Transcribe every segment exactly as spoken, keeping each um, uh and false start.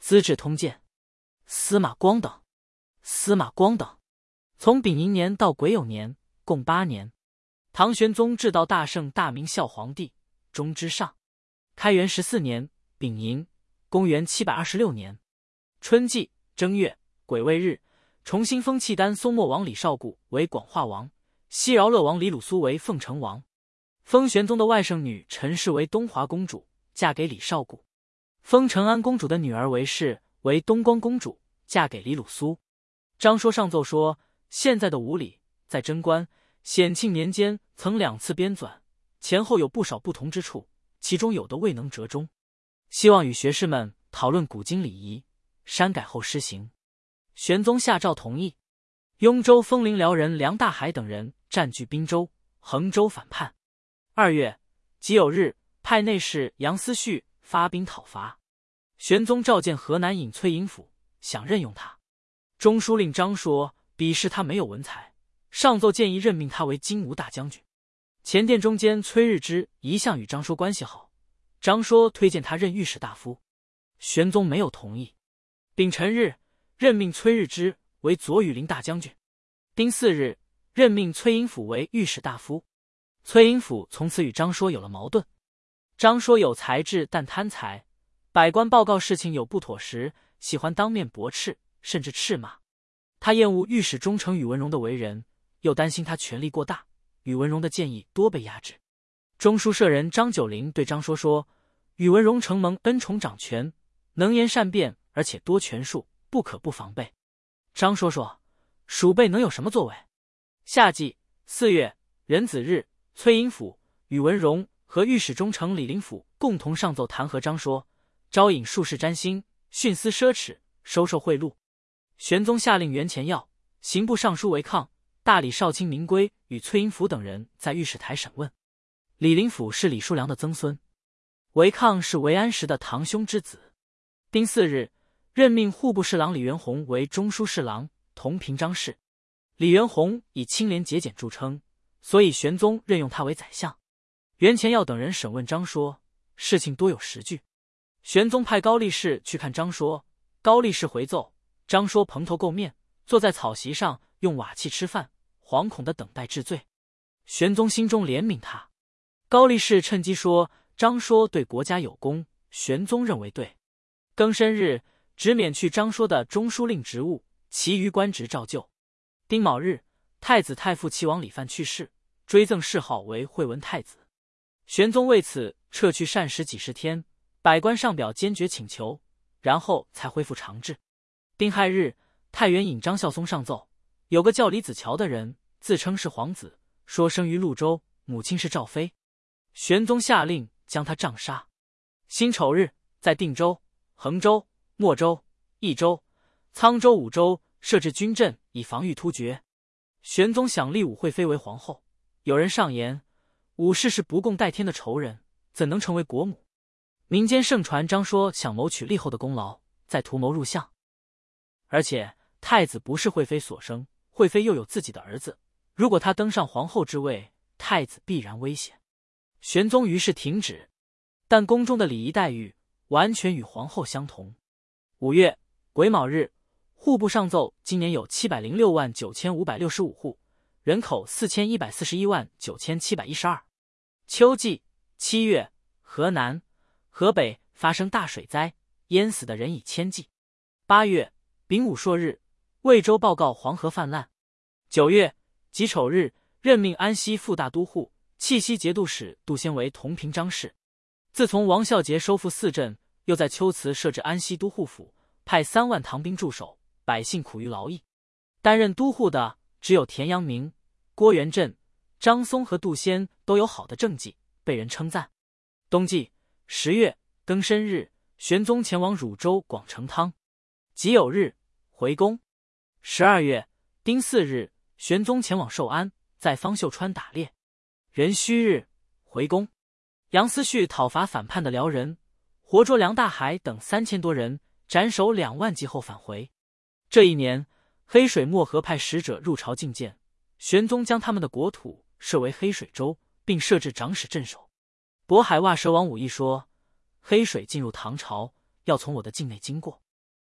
资治通鉴》，司马光等。司马光等，从丙寅年到癸酉年，共八年。唐玄宗至道大圣大明孝皇帝，中之上。开元十四年丙寅，公元七百二十六年春季正月癸未日，重新封契丹松漠王李绍固为广化王，西饶乐王李鲁苏为凤城王。封玄宗的外甥女陈氏为东华公主，嫁给李绍固。封承安公主的女儿韦氏为东光公主，嫁给李鲁苏。张说上奏说，现在的五里在贞观、显庆年间曾两次编纂，前后有不少不同之处，其中有的未能折中，希望与学士们讨论古今礼仪，删改后施行。玄宗下诏同意。雍州封临辽人梁大海等人占据滨州、衡州反叛。二月己酉日，派内侍杨思绪发兵讨伐。玄宗召见河南尹崔寅甫，想任用他。中书令张说鄙视他没有文才，上奏建议任命他为金吾大将军。前殿中监崔日之一向与张说关系好，张说推荐他任御史大夫，玄宗没有同意。丙辰日，任命崔日之为左羽林大将军。丁巳日，任命崔寅甫为御史大夫。崔寅甫从此与张说有了矛盾。张说有才智，但贪财，百官报告事情有不妥时，喜欢当面驳斥，甚至斥骂。他厌恶御史中丞宇文荣的为人，又担心他权力过大，宇文荣的建议多被压制。中书舍人张九龄对张说说，宇文荣承蒙恩宠掌权，能言善辩，而且多权术，不可不防备。张说说，鼠辈能有什么作为？夏季四月壬子日，崔寅甫、宇文荣和御史中丞李林甫共同上奏弹劾张说，招引术士占星，徇私奢侈，收受贿赂。玄宗下令袁乾耀、刑部尚书韦抗、大理少卿明圭与崔寅甫等人在御史台审问。李林甫是李叔良的曾孙，韦抗是韦安石的堂兄之子。丁巳日，任命户部侍郎李元宏为中书侍郎，同平章事。李元宏以清廉节俭著称，所以玄宗任用他为宰相。袁乾耀等人审问张说，事情多有实据。玄宗派高力士去看张说，高力士回奏，张说蓬头垢面，坐在草席上用瓦器吃饭，惶恐地等待治罪。玄宗心中怜悯他。高力士趁机说张说对国家有功，玄宗认为对。庚申日，只免去张说的中书令职务，其余官职照旧。丁卯日，太子太傅齐王李范去世，追赠谥号为惠文太子。玄宗为此撤去膳食几十天，百官上表坚决请求，然后才恢复常制。丁亥日，太原尹张孝松上奏，有个叫李子乔的人，自称是皇子，说生于潞州，母亲是赵妃。玄宗下令将他杖杀。辛丑日，在定州、衡州、莫州、益州、沧州五州设置军阵，以防御突厥。玄宗想立武惠妃为皇后，有人上言，武氏是不共戴天的仇人，怎能成为国母？民间盛传张说想谋取立后的功劳，再图谋入相。而且太子不是惠妃所生，惠妃又有自己的儿子，如果他登上皇后之位，太子必然危险。玄宗于是停止，但宫中的礼仪待遇完全与皇后相同。五月癸卯日，户部上奏今年有七百零六万九千五百六十五户，人口四千一百四十一万九千七百一十二。秋季七月，河南、河北发生大水灾，淹死的人以千计。八月丙午朔日，魏州报告黄河泛滥。九月己丑日，任命安西副大都护、契西节度使杜仙为同平章事。自从王孝杰收复四镇，又在秋辞设置安西都护府，派三万唐兵驻守，百姓苦于劳役。担任都护的只有田阳明、郭元振、张松和杜仙都有好的政绩，被人称赞。冬季十月庚申日，玄宗前往汝州广成汤。己酉日，回宫。十二月丁巳日，玄宗前往寿安，在方秀川打猎。壬戌日，回宫。杨思绪讨伐反叛的辽人，活捉梁大海等三千多人，斩首两万骑后返回。这一年，黑水漠河派使者入朝觐见，玄宗将他们的国土设为黑水州，并设置长史镇守。渤海袜蛇王武义说，黑水进入唐朝，要从我的境内经过。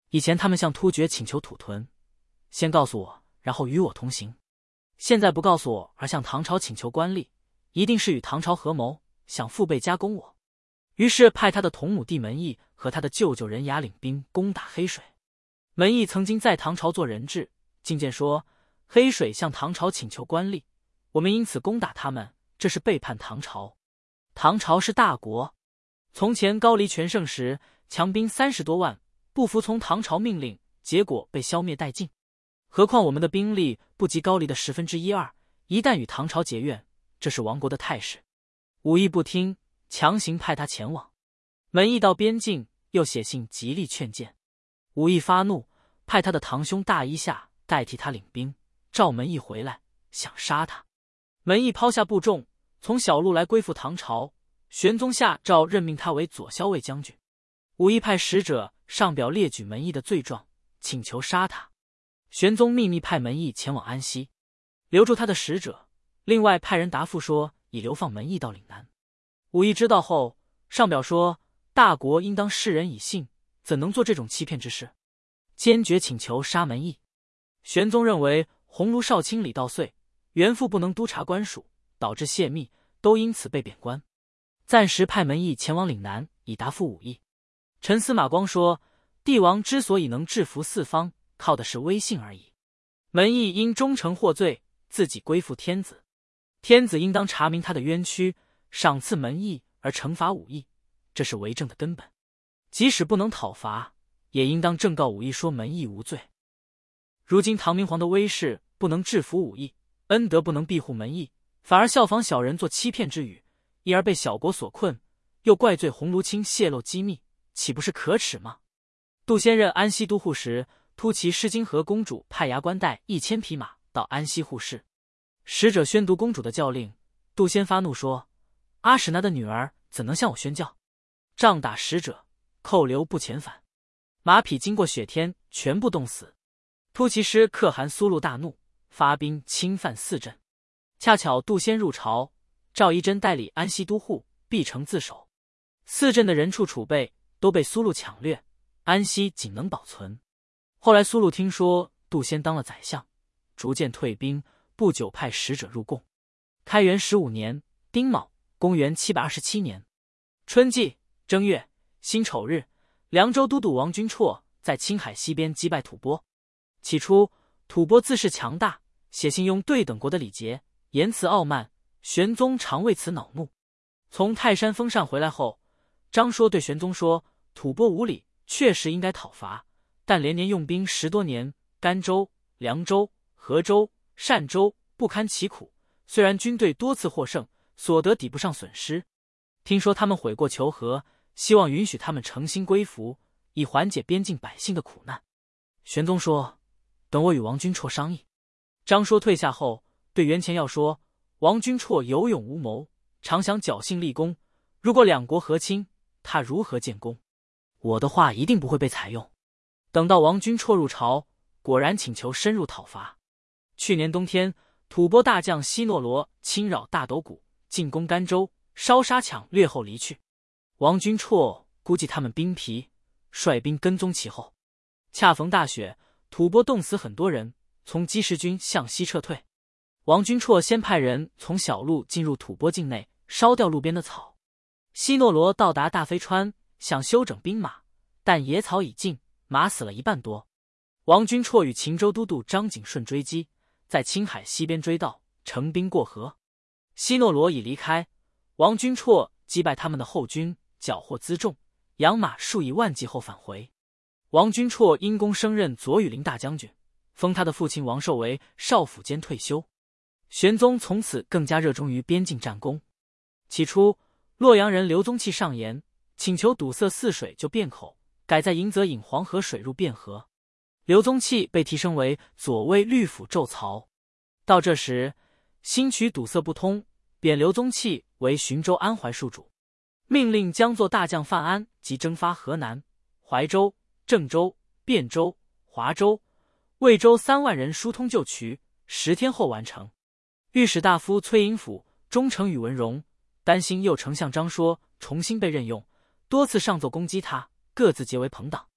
以前他们向突厥请求土屯，先告诉我，然后与我同行。现在不告诉我，而向唐朝请求官吏，一定是与唐朝合谋，想腹背加攻我。于是派他的同母弟门义和他的舅舅人牙领兵攻打黑水。门义曾经在唐朝做人质，进谏说黑水向唐朝请求官吏，我们因此攻打他们，这是背叛唐朝。唐朝是大国，从前高丽全盛时，强兵三十多万，不服从唐朝命令，结果被消灭殆尽。何况我们的兵力不及高丽的十分之一二，一旦与唐朝结怨，这是亡国的态势。武义不听，强行派他前往。门义到边境，又写信极力劝谏。武义发怒，派他的堂兄大一下代替他领兵，召门义回来，想杀他。门义抛下部众，从小路来归附唐朝。玄宗下诏任命他为左骁卫将军。武义派使者上表列举门义的罪状，请求杀他。玄宗秘密派门义前往安西，留住他的使者，另外派人答复说已流放门义到岭南。武义知道后，上表说大国应当示人以信，怎能做这种欺骗之事，坚决请求杀门义。玄宗认为鸿胪少卿李道遂、袁父不能督察官署，导致泄密，都因此被贬官，暂时派门义前往岭南，以答复武义。陈司马光说，帝王之所以能制服四方，靠的是威信而已。门义因忠诚获罪，自己归附天子，天子应当查明他的冤屈，赏赐门义而惩罚武义，这是为政的根本。即使不能讨伐，也应当正告武义说门义无罪。如今唐明皇的威势不能制服武义，恩德不能庇护门义，反而效仿小人做欺骗之语，因而被小国所困，又怪罪鸿胪卿泄露机密，岂不是可耻吗？杜仙任安西都护时，突骑施金河公主派牙关带一千匹马到安西护市，使者宣读公主的教令，杜仙发怒说，阿史那的女儿怎能向我宣教？杖打使者，扣留不遣返，马匹经过雪天全部冻死。突骑师可汗苏禄大怒，发兵侵犯四镇。恰巧杜仙入朝，赵一真代理安西都护，必城自守。四镇的人畜储备都被苏禄抢掠，安西仅能保存。后来苏禄听说杜仙当了宰相，逐渐退兵，不久派使者入贡。开元十五年丁卯，公元七百二十七年春季正月辛丑日，凉州都督王君绰在青海西边击败吐蕃。起初吐蕃自恃强大，写信用对等国的礼节，言辞傲慢，玄宗常为此恼怒。从泰山封禅回来后，张说对玄宗说，吐蕃无礼，确实应该讨伐，但连年用兵十多年，甘州、凉州、河州、单州不堪其苦，虽然军队多次获胜，所得抵不上损失。听说他们悔过求和，希望允许他们诚心归服，以缓解边境百姓的苦难。玄宗说，等我与王君绰商议。张说退下后，对袁前耀说，王君绰有勇无谋，常想侥幸立功，如果两国和亲，他如何建功？我的话一定不会被采用。等到王君绰入朝，果然请求深入讨伐。去年冬天，吐蕃大将西诺罗侵扰大斗谷，进攻甘州，烧杀抢掠后离去。王君绰估计他们兵疲，率兵跟踪其后。恰逢大雪，吐蕃冻死很多人，从积石军向西撤退。王君绰先派人从小路进入吐蕃境内，烧掉路边的草。西诺罗到达大飞川，想休整兵马，但野草已尽，马死了一半多。王君绰与秦州都督张景顺追击，在青海西边追到，乘兵过河。西诺罗已离开，王君绰击败他们的后军，缴获辎重，养马数以万计后返回。王君绰因功升任左羽林大将军，封他的父亲王寿为少府监退休。玄宗从此更加热衷于边境战功。起初，洛阳人刘宗器上言，请求堵塞泗水就便口，改在迎泽引黄河水入汴河。刘宗器被提升为左卫律府骤曹。到这时，新渠堵塞不通，贬刘宗器为寻州安怀戍主，命令江作大将范安即征发河南、怀州、郑州、汴州、华州、魏州三万人疏通旧渠，十天后完成。御史大夫崔寅甫、忠诚宇文荣担心右丞相张说重新被任用，多次上奏攻击他，各自结为朋党。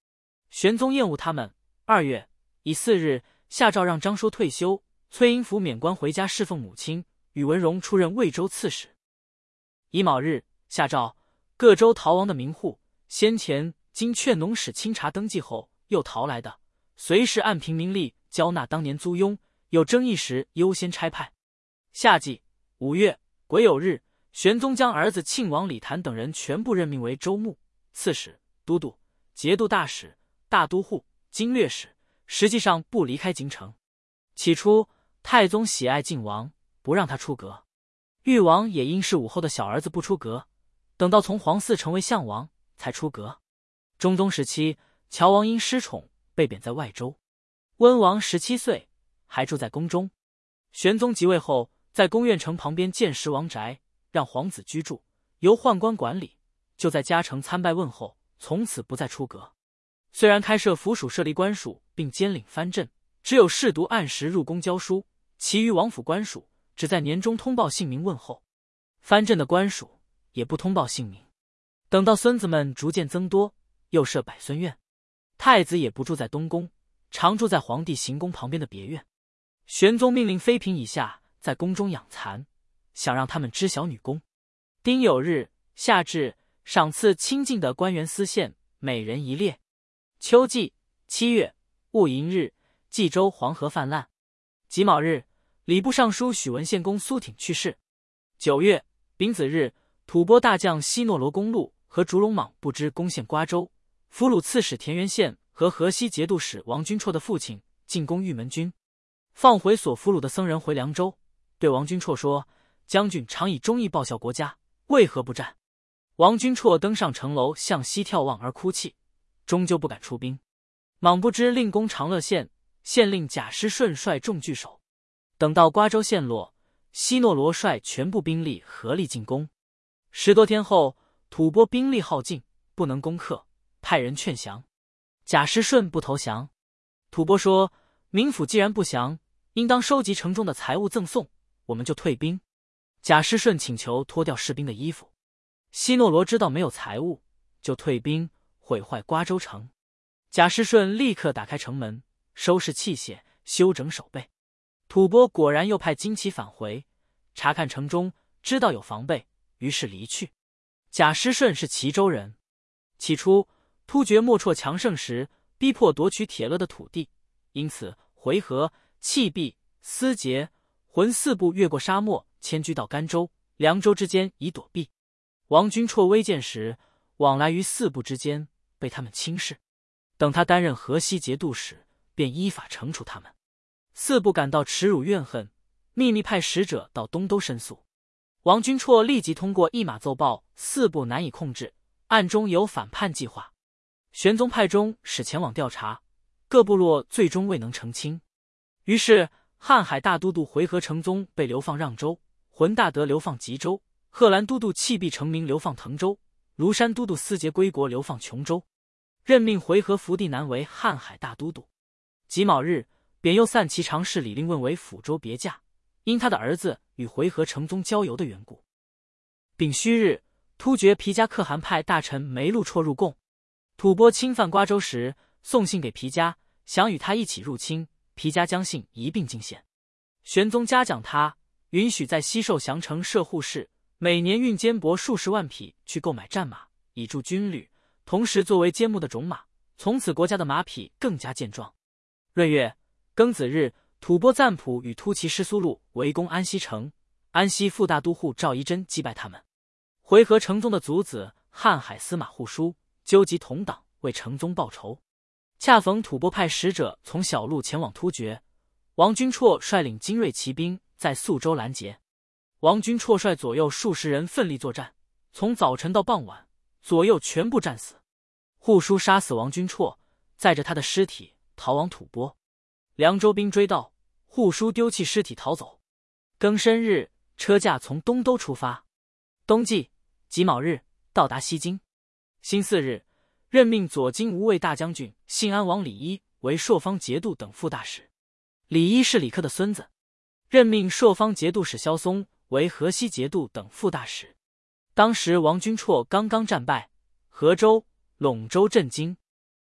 玄宗厌恶他们。二月乙巳日，下诏让张说退休，崔英福免官回家侍奉母亲，宇文荣出任魏州刺史。乙卯日，下诏各州逃亡的民户，先前经劝农使清查登记后又逃来的，随时按平民例交纳当年租庸，有争议时优先差派。夏季五月癸酉日，玄宗将儿子庆王李谭等人全部任命为州牧、刺史、都督、节度大使、大都护、经略使，实际上不离开京城。起初太宗喜爱晋王，不让他出阁，誉王也因是武后的小儿子不出阁，等到从皇嗣成为相王才出阁。中宗时期，乔王因失宠被贬在外州，温王十七岁还住在宫中。玄宗即位后，在宫苑城旁边建石王宅，让皇子居住，由宦官管理，就在嘉诚参拜问候，从此不再出阁。虽然开设府署设立官署并兼领藩镇，只有侍读按时入宫教书，其余王府官署只在年终通报姓名问候，藩镇的官署也不通报姓名。等到孙子们逐渐增多，又设百孙院，太子也不住在东宫，常住在皇帝行宫旁边的别院。玄宗命令妃嫔以下在宫中养蚕，想让他们知晓女工。丁酉日，夏至，赏赐清净的官员丝线，每人一列。秋季七月戊寅日，冀州黄河泛滥。己卯日，礼部尚书许文献公苏挺去世。九月丙子日，吐蕃大将西诺罗公路和烛龙莽不知攻陷瓜州，俘虏刺史田元宪和河西节度使王君绰的父亲，进攻玉门军，放回所俘虏的僧人回凉州，对王君绰说：“将军常以忠义报效国家，为何不战？”王君绰登上城楼，向西眺望而哭泣，终究不敢出兵。莽不知令攻长乐县，县令贾师顺率众据守。等到瓜州陷落，西诺罗率全部兵力合力进攻。十多天后，吐蕃兵力耗尽，不能攻克，派人劝降。贾师顺不投降。吐蕃说：“民府既然不降，应当收集城中的财物赠送，我们就退兵。”贾师顺请求脱掉士兵的衣服。西诺罗知道没有财物，就退兵毁坏瓜州城。贾师顺立刻打开城门，收拾器械，修整守备。吐蕃果然又派旌旗返回，查看城中，知道有防备，于是离去。贾师顺是齐州人。起初突厥莫绰强盛时，逼迫夺取铁勒的土地，因此回纥、契必、思节、浑四部越过沙漠，迁居到甘州、凉州之间以躲避。王君绰危贱时，往来于四部之间，被他们轻视。等他担任河西节度使，便依法惩处他们。四部感到耻辱怨恨，秘密派使者到东都申诉。王君绰立即通过一马奏报，四部难以控制，暗中有反叛计划。玄宗派中使前往调查，各部落最终未能澄清。于是瀚海大都督回纥成宗被流放让州，浑大德流放吉州，贺兰都督契必成名流放滕州，庐山都督思节归国流放琼州，任命回纥福地南为瀚海大都督。己卯日，贬右散骑常侍李令问为抚州别驾，因他的儿子与回纥成宗交游的缘故。丙戌日，突厥皮加可汗派大臣梅禄绰入贡。吐蕃侵犯瓜州时，送信给皮加，想与他一起入侵，皮加将信一并进献。玄宗嘉奖他，允许在西寿降城设护士，每年运坚帛数十万匹去购买战马，以助军旅，同时作为坚木的种马，从此国家的马匹更加健壮。闰月庚子日，吐蕃赞普与突骑师苏禄围攻安西城，安西副大都护赵仪真击败他们。回纥成宗的族子瀚海司马护书纠集同党为成宗报仇，恰逢吐蕃派使者从小路前往突厥，王君绰率领精锐骑兵在宿州拦截。王君绰率左右数十人奋力作战，从早晨到傍晚，左右全部战死。护书杀死王君绰，载着他的尸体逃往吐蕃。凉州兵追到，护书丢弃尸体逃走。庚申日，车驾从东都出发。冬季己卯日，到达西京。辛巳日，任命左京无畏大将军信安王李一为朔方节度等副大使。李一是李克的孙子。任命朔方节度使萧嵩为河西节度等副大使。当时王君绰刚刚战败，河州、陇州震惊。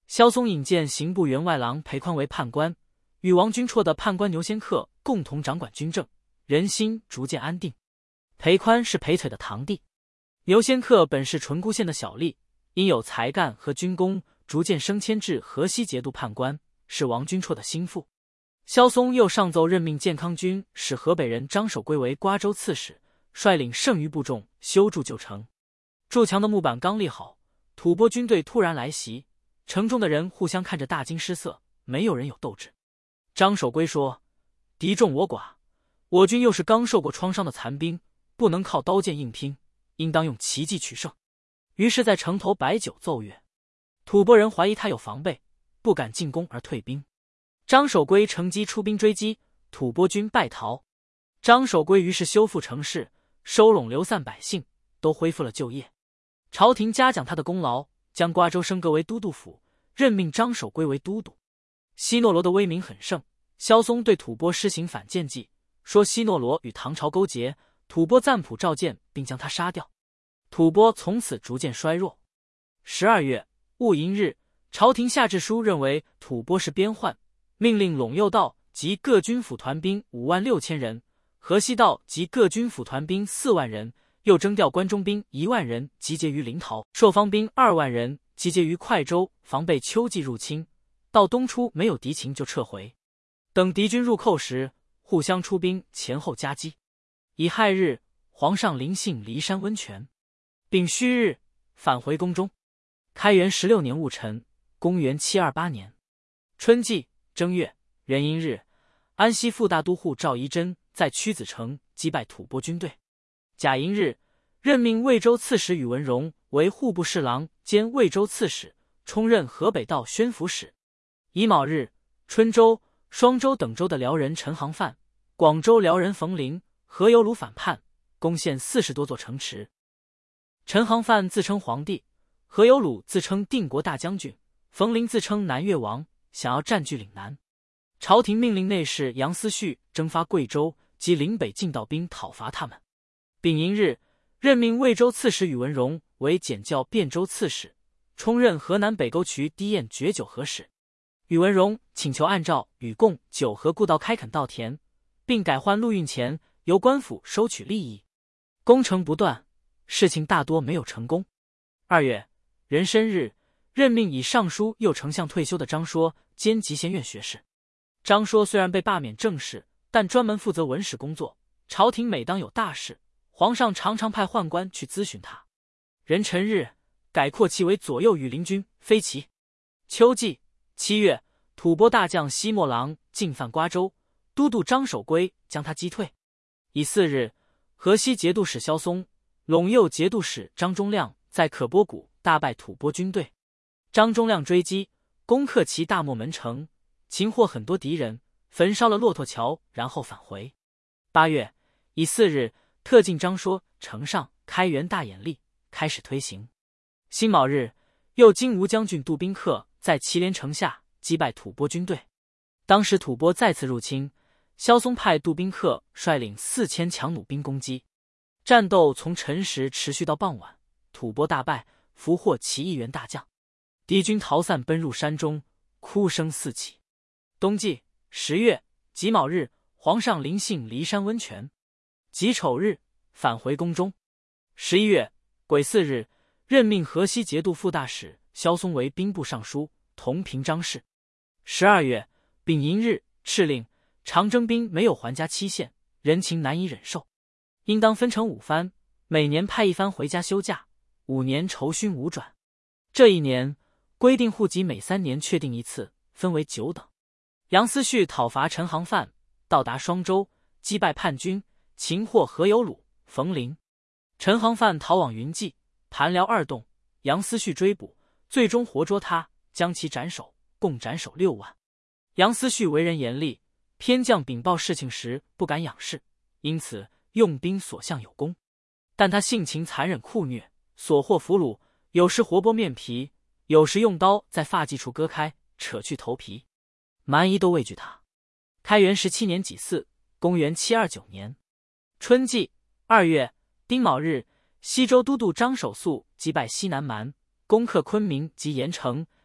萧嵩引荐刑部员外郎裴宽为判官，与王君绰的判官牛仙客共同掌管军政，人心逐渐安定。裴宽是裴腿的堂弟，牛仙客本是淳沽县的小吏，因有才干和军功，逐渐升迁至河西节度判官，是王君绰的心腹。萧嵩又上奏任命建康军使河北人张守珪为瓜州刺史，率领剩余部众修筑旧城。筑墙的木板刚立好，吐蕃军队突然来袭，城中的人互相看着大惊失色，没有人有斗志。张守珪说：“敌众我寡，我军又是刚受过创伤的残兵，不能靠刀剑硬拼，应当用奇计取胜。”于是在城头摆酒奏乐。吐蕃人怀疑他有防备，不敢进攻而退兵。张守珪乘机出兵追击，吐蕃军败逃。张守珪于是修复城市，收拢流散百姓，都恢复了就业。朝廷嘉奖他的功劳，将瓜州升格为都督府，任命张守珪为都督。西诺罗的威名很盛，萧嵩对吐蕃施行反间计，说西诺罗与唐朝勾结，吐蕃赞普召见并将他杀掉。吐蕃从此逐渐衰弱。十二月戊寅日，朝廷下制书认为吐蕃是边患，命令陇右道及各军府团兵五万六千人，河西道及各军府团兵四万人，又征调关中兵一万人，集结于临洮；朔方兵二万人，集结于快州，防备秋季入侵。到冬初没有敌情就撤回。等敌军入寇时，互相出兵，前后夹击。乙亥日，皇上临幸骊山温泉。丙戌日，返回宫中。开元十六年戊辰，公元七二八年春季正月壬寅日，安西副大都护赵宜真在屈子城击败吐蕃军队。甲寅日，任命魏州刺史宇文荣为户部侍郎兼魏州刺史，充任河北道宣抚使。乙卯日，春州、双州等州的辽人陈行范、广州辽人冯林、何有鲁反叛，攻陷四十多座城池。陈行范自称皇帝，何有鲁自称定国大将军，冯林自称南越王，想要占据岭南。朝廷命令内侍杨思绪征发贵州及岭北进道兵讨伐他们。丙寅日，任命魏州刺史宇文荣为检校汴州刺史，充任河南北沟渠滴堰掘酒河使。宇文荣请求按照禹贡九河故道开垦稻田，并改换陆运钱，由官府收取利益。工程不断，事情大多没有成功。二月壬申日，任命以尚书右丞相退休的张说兼集贤院学士。张说虽然被罢免政事，但专门负责文史工作，朝廷每当有大事，皇上常常派宦官去咨询他。壬辰日，改括其为左右羽林军飞骑。秋季七月，吐蕃大将西莫郎进犯瓜州，都督张守珪将他击退。乙巳日，河西节度使萧嵩、陇右节度使张忠亮在可波谷大败吐蕃军队。张忠亮追击，攻克其大漠门城，擒获很多敌人，焚烧了骆驼桥，然后返回。八月乙巳日，特进张说呈上开元大眼历，开始推行。辛卯日，右金吾将军杜宾客在祁连城下击败吐蕃军队。当时吐蕃再次入侵，萧嵩派杜宾客率领四千强弩兵攻击。战斗从晨时持续到傍晚，吐蕃大败，俘获其一员大将。敌军逃散，奔入山中，哭声四起。冬季十月己卯日，皇上临幸骊山温泉。己丑日，返回宫中。十一月癸巳日，任命河西节度副大使萧嵩为兵部尚书，同平章事。十二月丙寅日，敕令长征兵没有还家期限，人情难以忍受，应当分成五番，每年派一番回家休假，五年酬勋五转。这一年规定户籍每三年确定一次，分为九等。杨思绪讨伐陈行范，到达双州，击败叛军，擒获何有鲁、冯林。陈行范逃往云际、盘辽二洞，杨思绪追捕，最终活捉他，将其斩首，共斩首六万。杨思绪为人严厉，偏将禀报事情时不敢仰视，因此用兵所向有功。但他性情残忍酷虐，所获俘虏有时活剥面皮，有时用刀在发髻处割开，扯去头皮，蛮夷都畏惧他。开元十七年己巳，公元七二九年春季二月丁卯日，西州都督张守素击败西南蛮，攻克昆明及盐城，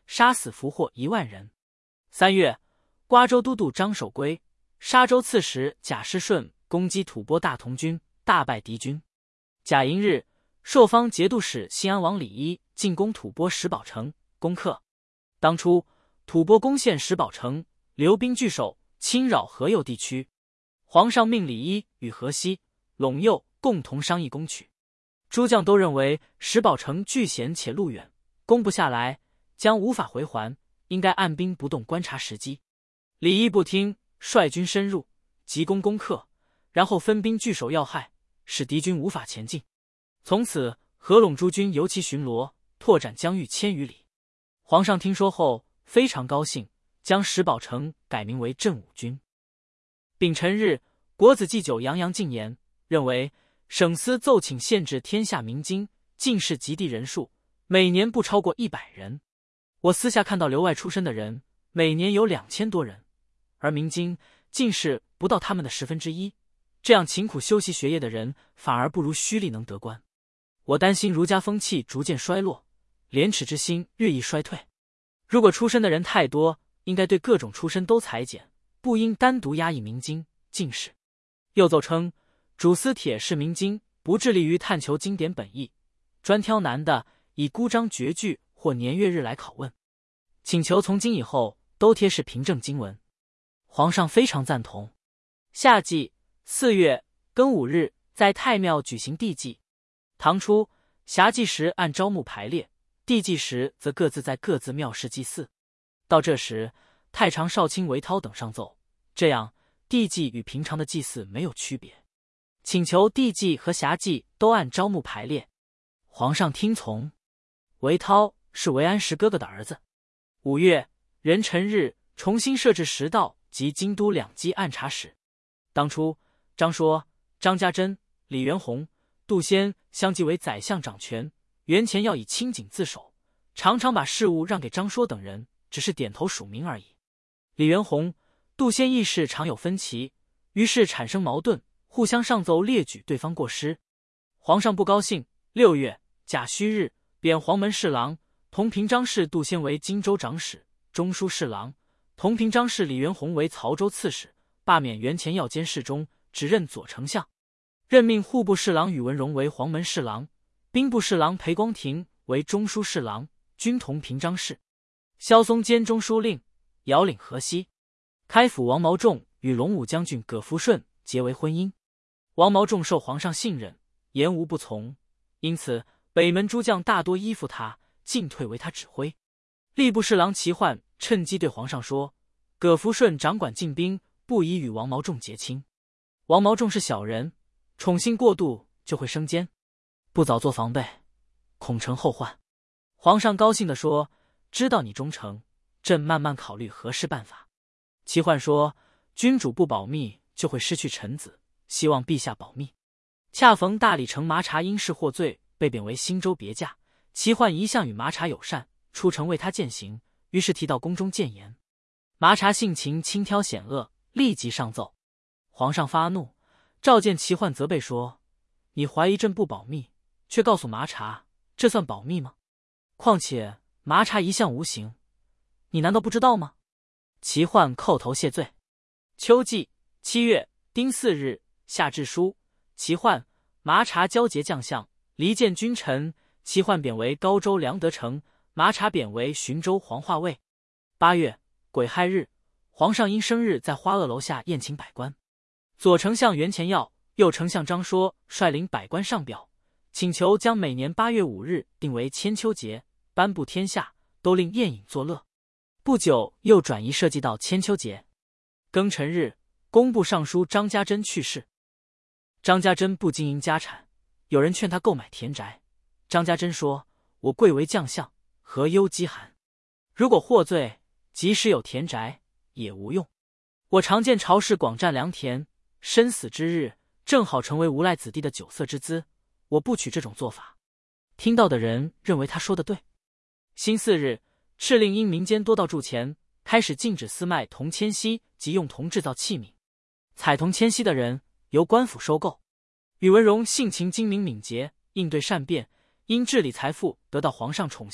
杀死俘获一万人。三月，瓜州都督张守珪、沙州刺史贾师顺攻击吐蕃大同军，大败敌军。甲寅日，朔方节度使新安王李一进攻吐蕃石宝城，攻克。当初，吐蕃攻陷石宝城，留兵据守，侵扰河右地区。皇上命李一与河西、陇右共同商议攻取。诸将都认为石宝城据险且路远，攻不下来，将无法回还，应该按兵不动观察时机。李一不听，率军深入，急攻攻克，然后分兵据守要害，使敌军无法前进。从此，合拢诸军由其巡逻，拓展疆域千余里。皇上听说后非常高兴，将石宝城改名为镇武军。丙辰日，国子祭酒洋洋进言，认为省司奏请限制天下明经进士及第人数，每年不超过一百人。我私下看到留外出身的人，每年有两千多人，而明经进士不到他们的十分之一。这样勤苦修习学业的人，反而不如虚力能得官。我担心儒家风气逐渐衰落，廉耻之心日益衰退。如果出身的人太多，应该对各种出身都裁减，不应单独压抑明经进士。又奏称，主司铁是明经，不致力于探求经典本意，专挑难的，以孤章绝句或年月日来拷问，请求从今以后都贴示凭证经文。皇上非常赞同。夏季四月庚午日，在太庙举行帝祭。唐初，辖祭时按朝暮排列，帝祭时则各自在各自庙室祭祀。到这时，太常少卿韦涛等上奏，这样帝祭与平常的祭祀没有区别，请求帝祭和辖祭都按朝暮排列。皇上听从。韦涛是韦安石哥哥的儿子。五月壬辰日，重新设置食道及京都两畿按察使。当初张说、张家珍、李元宏、杜仙相继为宰相掌权，袁乾要以清谨自守，常常把事务让给张说等人，只是点头署名而已。李元宏、杜仙议事常有分歧，于是产生矛盾，互相上奏列举对方过失。皇上不高兴。六月甲戌日，贬黄门侍郎、同平章事杜仙为荆州长史、中书侍郎，同平章事李元宏为曹州刺史，罢免袁乾要兼侍中，只任左丞相。任命户部侍郎宇文荣为黄门侍郎，兵部侍郎裴光庭为中书侍郎，均同平章事。萧嵩兼中书令，遥领河西。开府王毛仲与龙武将军葛福顺结为婚姻。王毛仲受皇上信任，言无不从，因此北门诸将大多依附他，进退为他指挥。吏部侍郎齐焕趁机对皇上说，葛福顺掌管禁兵，不宜与王毛仲结亲。王毛仲是小人，宠幸过度就会生奸，不早做防备，恐成后患。皇上高兴地说，知道你忠诚，朕慢慢考虑合适办法。齐焕说，君主不保密就会失去臣子，希望陛下保密。恰逢大理丞麻察因事获罪，被贬为新州别驾。齐焕一向与麻察友善，出城为他饯行，于是提到宫中谏言。麻察性情轻佻险恶，立即上奏。皇上发怒，召见齐焕责备说，你怀疑朕不保密，却告诉麻察，这算保密吗？况且麻察一向无形，你难道不知道吗？齐焕叩头谢罪。秋季七月丁巳日，下制书，齐焕、麻察交结将相，离间君臣。齐焕贬为高州梁德丞，麻察贬为寻州黄化尉。八月癸亥日，皇上因生日在花萼楼下宴请百官。左丞相袁乾耀、右丞相张说率领百官上表，请求将每年八月五日定为千秋节，颁布天下，都令宴饮作乐。不久又转移设计到千秋节。庚辰日，工部尚书张家珍去世。张家珍不经营家产，有人劝他购买田宅。张家珍说，我贵为将相，何忧饥寒？如果获罪，即使有田宅也无用。我常见朝士广占良田，身死之日正好成为无赖子弟的酒色之资，我不取这种做法。听到的人认为他说的对。辛巳日，敕令因民间多盗铸钱，开始禁止私卖铜铅锡及用铜制造器皿，采铜铅锡的人由官府收购。宇文荣性情精明敏捷，应对善变，因治理财富得到皇上宠幸，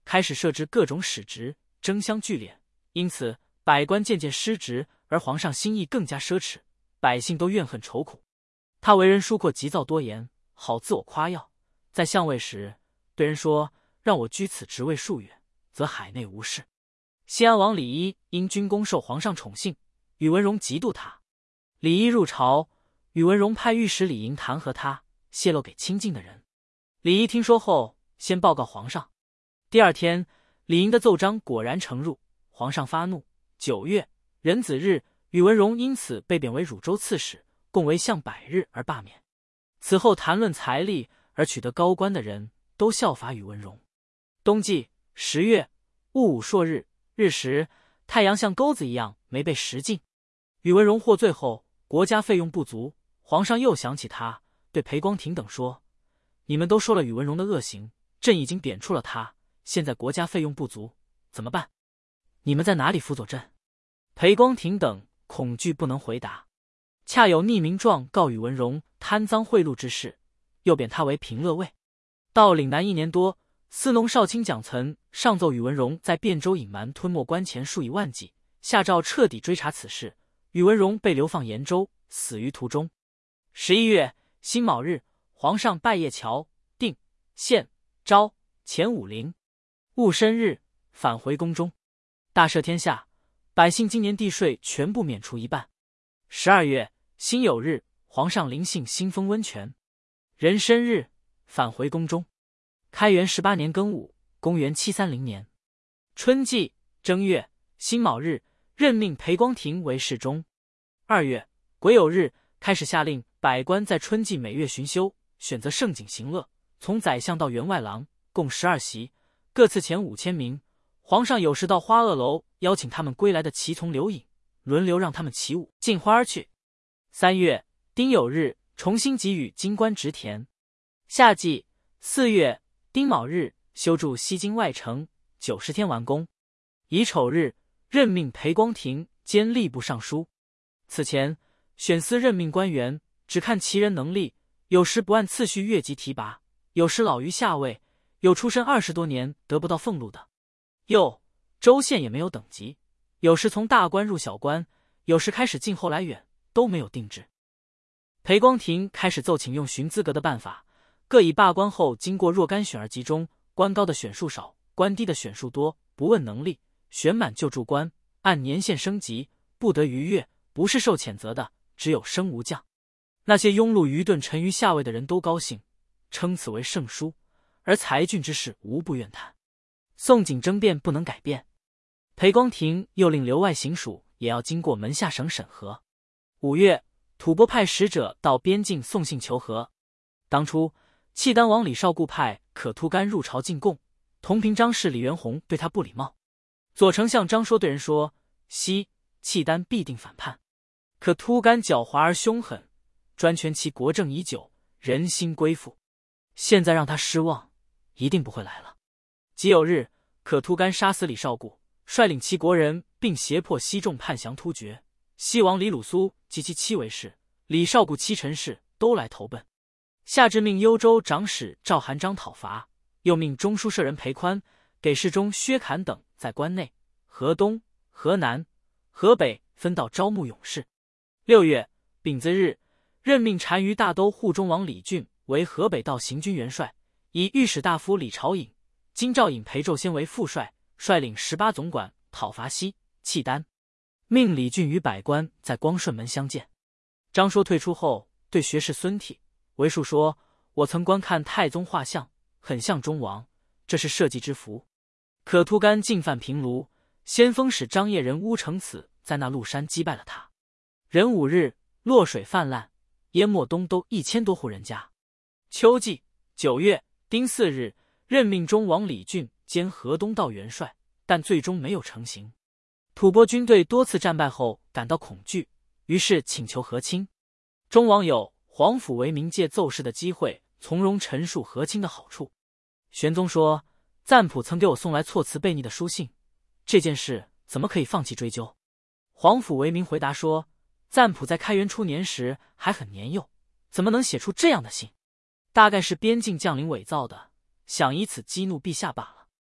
开始设置各种使职，争相聚敛，因此百官渐渐失职，而皇上心意更加奢侈，百姓都怨恨愁苦。他为人疏阔急躁多言，好自我夸耀，在相位时对人说，让我居此职位数月，则海内无事。西安王李一因军功受皇上宠幸，宇文荣嫉妒他。李一入朝，宇文荣派御史李莹弹劾他，泄露给亲近的人。李一听说后，先报告皇上。第二天，李莹的奏章果然呈入，皇上发怒。九月壬子日，宇文荣因此被贬为汝州刺史，共为相百日而罢免。此后谈论财力而取得高官的人都效法宇文荣。冬季十月戊午朔日，日食，太阳像钩子一样没被食尽。宇文荣获罪后，国家费用不足，皇上又想起他，对裴光庭等说，你们都说了宇文荣的恶行，朕已经贬黜了他，现在国家费用不足，怎么办？你们在哪里辅佐朕？裴光庭等恐惧不能回答。恰有匿名状告宇文荣贪赃贿赂之事，又贬他为平乐尉。到岭南一年多，司农少卿蒋岑上奏宇文荣在汴州隐瞒吞没官钱数以万计，下诏彻底追查此事。宇文荣被流放延州，死于途中。十一月辛卯日，皇上拜谒侨、定、县、昭、前武陵。戊申日，返回宫中。大赦天下，百姓今年地税全部免除一半。十二月辛酉日，皇上临幸新丰温泉。壬申日，返回宫中。开元十八年庚午，公元七三零年春季正月辛卯日，任命裴光庭为侍中。二月癸酉日，开始下令百官在春季每月巡修，选择盛景行乐，从宰相到员外郎，共十二席，各赐钱五千名。皇上有时到花萼楼邀请他们归来的骑从留影，轮流让他们起舞进花而去。三月丁酉日，重新给予京官职田。夏季四月丁卯日，修筑西京外城，九十天完工。乙丑日，任命裴光庭兼吏部尚书。此前选司任命官员，只看其人能力，有时不按次序越级提拔，有时老于下位，有出身二十多年得不到俸禄的。又州县也没有等级，有时从大官入小官，有时开始近后来远，都没有定制。裴光庭开始奏请用寻资格的办法，各以罢官后经过若干选而集中，官高的选数少，官低的选数多，不问能力，选满就驻官，按年限升级，不得逾越，不是受谴责的，只有升无降。那些庸碌愚钝沉于下位的人都高兴，称此为圣书，而才俊之士无不怨叹。宋景争辩不能改变，裴光庭又令留外行署也要经过门下省审核。五月，吐蕃派使者到边境送信求和。当初契丹王李绍固派可突干入朝进贡，同平章事李元宏对他不礼貌。左丞相张说对人说，昔契丹必定反叛，可突干狡猾而凶狠，专权其国政已久，人心归附，现在让他失望，一定不会来了。己酉日，可突干杀死李绍固，率领其国人，并胁迫西众叛降突厥。西王李鲁苏及其妻为氏，李绍固七臣氏都来投奔。下至命幽州长史赵韩章讨伐，又命中书舍人裴宽、给事中薛侃等在关内、河东、河南、河北分道招募勇士。六月丙子日，任命单于大都护中王李俊为河北道行军元帅，以御史大夫李朝隐、金兆尹裴胄先为副帅，率领十八总管讨伐西、契丹。命李俊与百官在光顺门相见。张说退出后，对学士孙悌、为数说：“我曾观看太宗画像，很像中王，这是社稷之福。”可突干进犯平卢，先锋使张掖人乌承此在那鹿山击败了他。壬午日，洛水泛滥，淹没东都一千多户人家。秋季九月丁巳日，任命中王李俊兼河东道元帅，但最终没有成行。吐蕃军队多次战败后感到恐惧，于是请求和亲。中王有皇甫为明借奏事的机会，从容陈述和亲的好处。玄宗说：“赞普曾给我送来措辞悖逆的书信，这件事怎么可以放弃追究？”皇甫为明回答说：“赞普在开元初年时还很年幼，怎么能写出这样的信？大概是边境将领伪造的，想以此激怒陛下罢了。”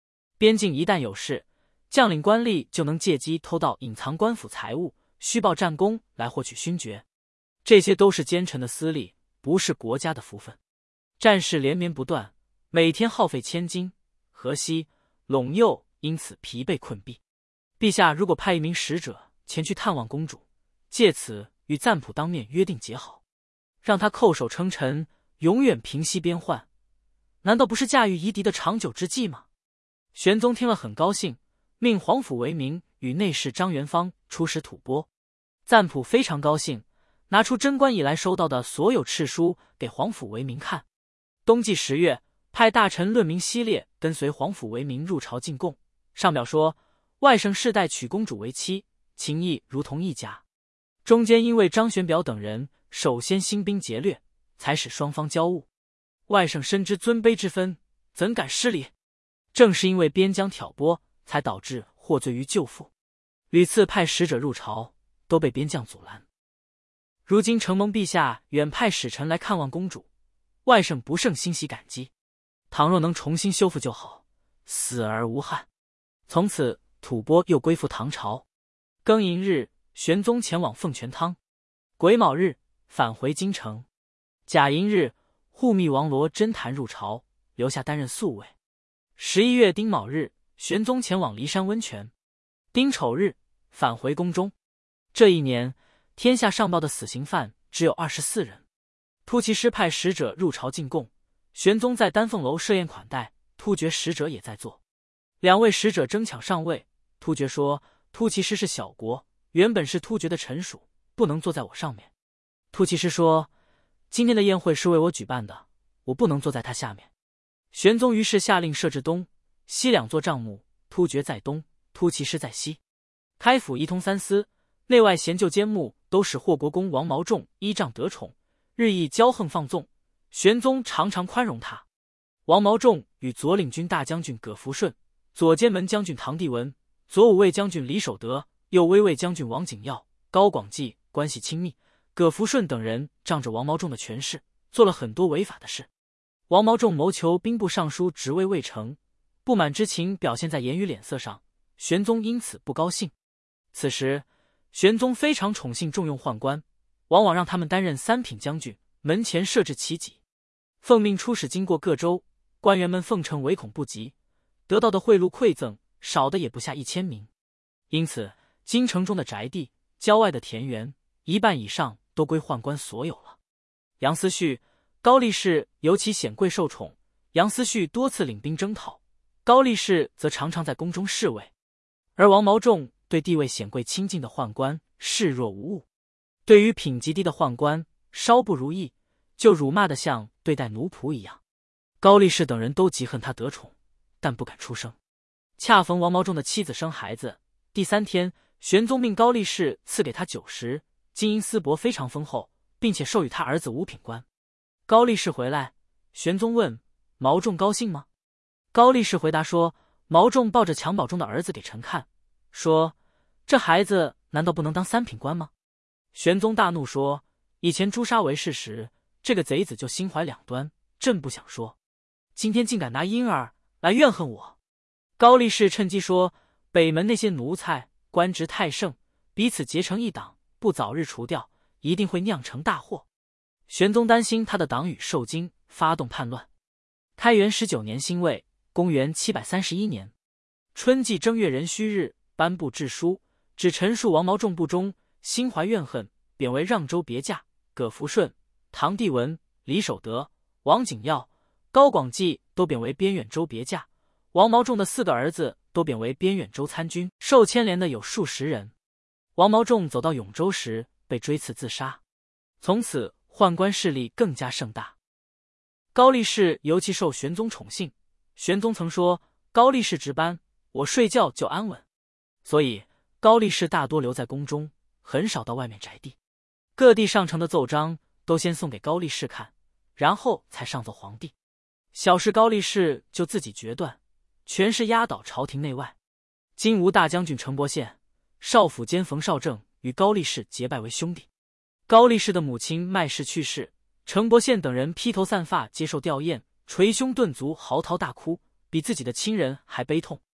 边境一旦有事，将领官吏就能借机偷盗隐藏官府财物，虚报战功来获取勋爵。这些都是奸臣的私利，不是国家的福分。战事连绵不断，每天耗费千金，河西、陇右因此疲惫困敝。陛下如果派一名使者前去探望公主，借此与赞普当面约定结好，让他叩首称臣，永远平息边患，难道不是驾驭夷狄的长久之计吗？玄宗听了很高兴，命皇甫为明与内侍张元芳出使吐蕃。赞普非常高兴，拿出贞观以来收到的所有敕书给皇甫为明看。冬季十月，派大臣论明西烈跟随皇甫为明入朝进贡，上表说外甥世代娶公主为妻，情谊如同一家。中间因为张玄表等人首先兴兵劫掠，才使双方交恶。外甥深知尊卑之分，怎敢失礼？正是因为边疆挑拨，才导致获罪于舅父。屡次派使者入朝，都被边将阻拦。如今承蒙陛下远派使臣来看望公主，外甥不胜欣喜感激。倘若能重新修复就好，死而无憾。从此吐蕃又归附唐朝。庚寅日，玄宗前往凤泉汤。癸卯日，返回京城。甲寅日，护密王罗真坛入朝，留下担任宿卫。十一月丁卯日，玄宗前往骊山温泉。丁丑日，返回宫中。这一年，天下上报的死刑犯只有二十四人。突骑师派使者入朝进贡，玄宗在丹凤楼设宴款待，突厥使者也在座。两位使者争抢上位，突厥说突骑师是小国，原本是突厥的臣属，不能坐在我上面。突骑师说今天的宴会是为我举办的，我不能坐在他下面。玄宗于是下令设置东西两座帐幕，突厥在东，突骑师在西。开府一通三司，内外贤旧监牧都使霍国公王毛仲依仗得宠，日益骄横放纵。玄宗常常宽容他。王毛仲与左领军大将军葛福顺、左监门将军唐帝文、左武卫将军李守德、右威卫将军王景耀、高广济关系亲密。葛福顺等人仗着王毛仲的权势，做了很多违法的事。王毛仲谋求兵部尚书职位未成，不满之情表现在言语脸色上，玄宗因此不高兴。此时玄宗非常宠信重用宦官，往往让他们担任三品将军，门前设置旗戟，奉命出使经过各州，官员们奉承唯恐不及，得到的贿赂馈赠少的也不下一千名。因此京城中的宅地、郊外的田园，一半以上都归宦官所有了。杨思绪、高力士尤其显贵受宠，杨思绪多次领兵征讨，高力士则常常在宫中侍卫。而王毛仲对地位显贵亲近的宦官视若无物，对于品级低的宦官稍不如意，就辱骂得像对待奴仆一样。高力士等人都极恨他得宠，但不敢出声。恰逢王毛仲的妻子生孩子，第三天玄宗命高力士赐给他酒食，金银丝帛非常丰厚，并且授予他儿子五品官。高力士回来，玄宗问毛仲高兴吗？高力士回答说，毛仲抱着襁褓中的儿子给臣看，说这孩子难道不能当三品官吗？玄宗大怒说，以前诛杀为事时，这个贼子就心怀两端，朕不想说，今天竟敢拿婴儿来怨恨我。高力士趁机说，北门那些奴才官职太盛，彼此结成一党，不早日除掉，一定会酿成大祸。玄宗担心他的党羽受惊，发动叛乱。开元十九年辛未，公元七百三十一年春季正月壬戌日，颁布制书，指陈述王毛仲不忠，心怀怨恨，贬为让州别驾。葛福顺、唐帝文、李守德、王景耀、高广济都贬为边远州别驾。王毛仲的四个儿子都贬为边远州参军，受牵连的有数十人。王毛仲走到永州时被追刺自杀，从此宦官势力更加盛大。高力士尤其受玄宗宠幸，玄宗曾说高力士值班，我睡觉就安稳，所以高力士大多留在宫中，很少到外面宅地。各地上呈的奏章都先送给高力士看，然后才上奏皇帝。小事高力士就自己决断，全是压倒朝廷内外。金吾大将军程伯宪、少府监冯绍正与高力士结拜为兄弟。高力士的母亲麦氏去世，程伯宪等人披头散发接受吊唁，捶胸顿足，嚎啕大哭，比自己的亲人还悲痛。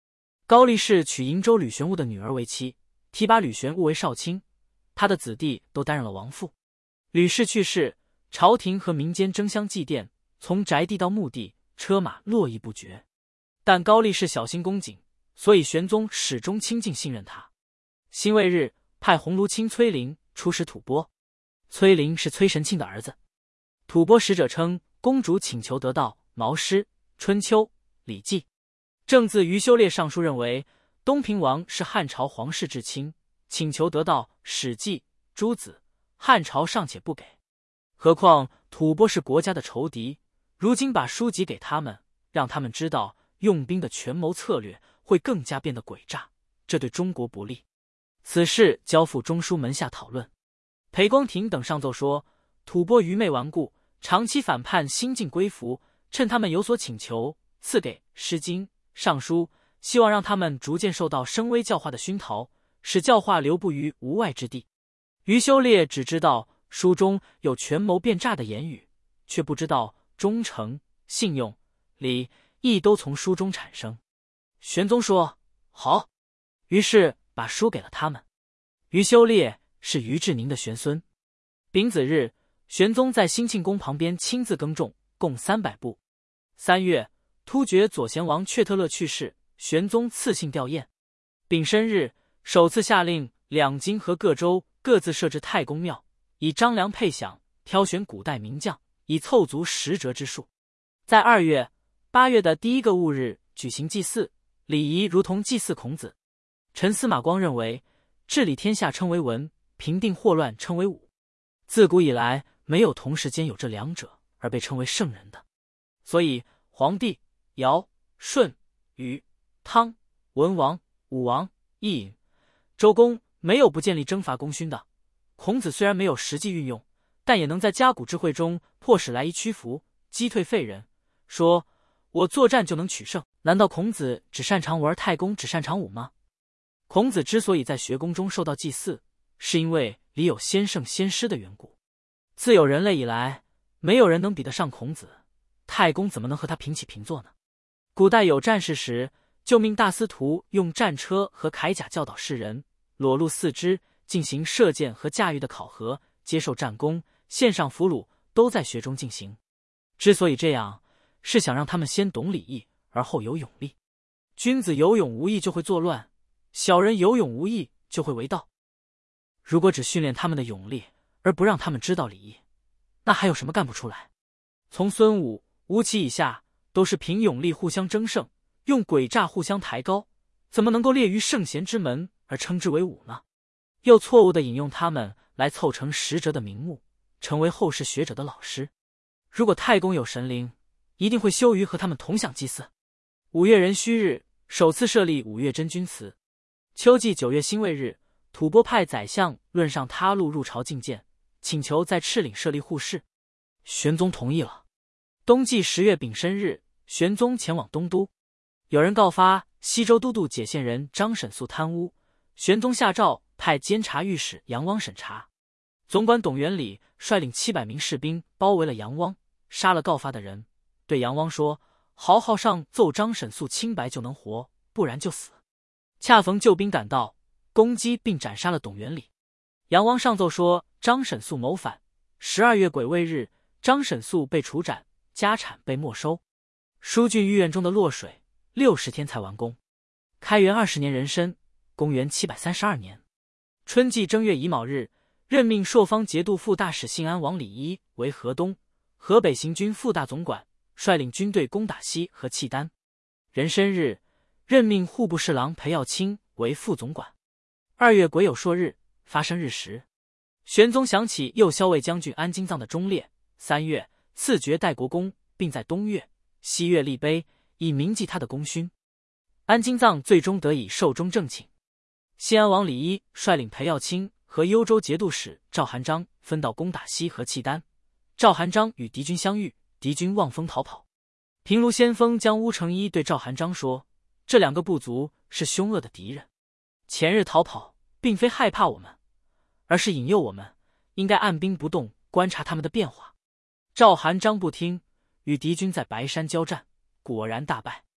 高力士娶瀛州吕玄悟的女儿为妻，提拔吕玄悟为少卿，他的子弟都担任了王父。吕氏去世，朝廷和民间争相祭奠，从宅地到墓地，车马络绎不绝。但高力士小心恭谨，所以玄宗始终亲近信任他。辛未日，派鸿胪卿崔林出使吐蕃。崔林是崔神庆的儿子。吐蕃使者称，公主请求得到《毛诗》《春秋》《礼记》。正字于修烈上书认为，东平王是汉朝皇室至亲，请求得到《史记》《诸子》，汉朝尚且不给，何况吐蕃是国家的仇敌，如今把书籍给他们，让他们知道用兵的权谋策略，会更加变得诡诈，这对中国不利。此事交付中书门下讨论。裴光庭等上奏说，吐蕃愚昧顽固，长期反叛新晋归服，趁他们有所请求，赐给《诗经》《尚书》，希望让他们逐渐受到声威教化的熏陶，使教化流布于无外之地。于修烈只知道书中有权谋变诈的言语，却不知道忠诚、信用、礼、义都从书中产生。玄宗说好，于是把书给了他们。于修烈是于志宁的玄孙。丙子日，玄宗在兴庆宫旁边亲自耕种，共三百步。三月，突厥左贤王却特勒去世，玄宗赐姓吊唁。丙申日，首次下令两京和各州各自设置太公庙，以张良配享，挑选古代名将，以凑足十折之数。在二月、八月的第一个戊日举行祭祀，礼仪如同祭祀孔子。陈司马光认为，治理天下称为文，平定祸乱称为武。自古以来，没有同时间有这两者而被称为圣人的。所以黄帝、尧、舜、禹、汤、文王、武王、伊尹、周公没有不建立征伐功勋的。孔子虽然没有实际运用，但也能在家古智慧中迫使来夷屈服，击退废人，说我作战就能取胜。难道孔子只擅长武而太公只擅长武吗？孔子之所以在学宫中受到祭祀，是因为里有先圣先师的缘故。自有人类以来，没有人能比得上孔子，太公怎么能和他平起平坐呢？古代有战事时，就命大司徒用战车和铠甲教导士人，裸露四肢，进行射箭和驾驭的考核，接受战功，献上俘虏，都在学中进行。之所以这样，是想让他们先懂礼义，而后有勇力。君子有勇无义就会作乱，小人有勇无义就会为盗。如果只训练他们的勇力，而不让他们知道礼义，那还有什么干不出来？从孙武、吴起以下，都是凭勇力互相争胜，用诡诈互相抬高，怎么能够列于圣贤之门而称之为武呢？又错误地引用他们来凑成十哲的名目，成为后世学者的老师。如果太公有神灵，一定会羞于和他们同享祭祀。五月壬戌日，首次设立五月真君祠。秋季九月辛未日，吐蕃派宰相论上他路入朝觐见，请求在赤岭设立护市。玄宗同意了。冬季十月丙申日，玄宗前往东都，有人告发西州都督解县人张沈素贪污，玄宗下诏派监察御史杨汪审查。总管董元礼率领七百名士兵包围了杨汪，杀了告发的人，对杨汪说：豪号上奏张沈素清白就能活，不然就死。恰逢救兵赶到，攻击并斩杀了董元礼。杨汪上奏说张沈素谋反。十二月癸未日，张沈素被处斩，家产被没收。疏浚御苑中的落水，六十天才完工。开元二十年壬申，公元七百三十二年春季正月乙卯日，任命朔方节度副大使信安王李一为河东、河北行军副大总管，率领军队攻打西和契丹。壬申日，任命户部侍郎裴耀卿为副总管。二月癸酉朔日，发生日食。玄宗想起右骁卫将军安金藏的忠烈。三月，赐爵代国公，并在东岳、西岳立碑，以铭记他的功勋。安金藏最终得以寿终正寝。西安王李一率领裴耀卿和幽州节度使赵含章分道攻打西和契丹。赵含章与敌军相遇，敌军望风逃跑。平卢先锋将乌承一对赵含章说：这两个部族是凶恶的敌人，前日逃跑并非害怕我们，而是引诱我们，应该按兵不动，观察他们的变化。赵含章不听，与敌军在白山交战，果然大败。